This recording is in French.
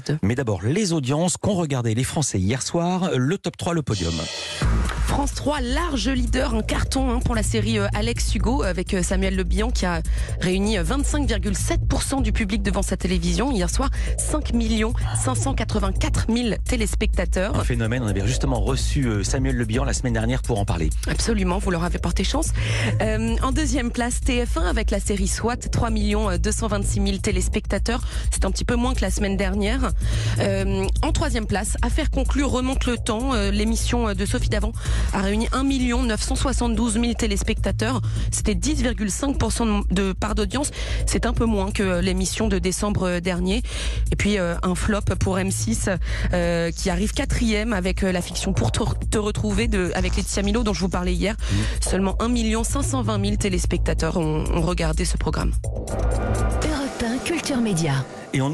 2. Mais d'abord, les audiences qu'ont regardé les Français hier soir, le top 3, le podium. France 3, large leader, un carton pour la série Alex Hugo avec Samuel Le Bihan qui a réuni 25,7% du public devant sa télévision. Hier soir, 5 584 000 téléspectateurs. Un phénomène, on avait justement reçu Samuel Le Bihan la semaine dernière pour en parler. Absolument, vous leur avez porté chance. En deuxième place, TF1 avec la série SWAT, 3 226 000 téléspectateurs. C'est un petit peu moins que la semaine dernière. En troisième place, Affaire conclue, remonte le temps. L'émission de Sophie Davant a réuni 1 972 000 téléspectateurs. C'était 10,5% de part d'audience. C'est un peu moins que l'émission de décembre dernier. Et puis un flop pour M6 qui arrive 4e avec la fiction Pour te retrouver avec Laetitia Milo dont je vous parlais hier. Seulement 1 520 000 téléspectateurs ont regardé ce programme. Europe 1 Culture Média. Et on